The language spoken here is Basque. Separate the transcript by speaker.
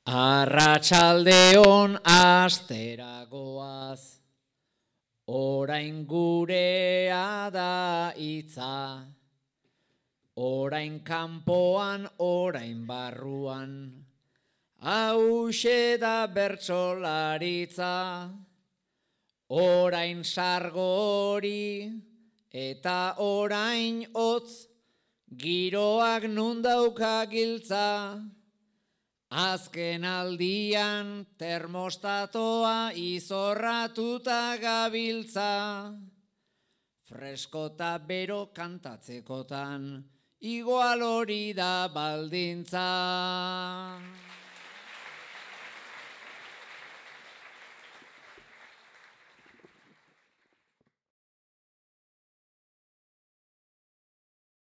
Speaker 1: Arratsaldeon asteragoaz, orain gurea da hitza, orain kanpoan, orain barruan, hauxe da bertsolaritza, orain sargo hori eta orain hotz, giroak nun dauka giltza. Azken aldian termostatoa izorratuta gabiltza, freskota bero kantatzekotan, igual hori da baldintza.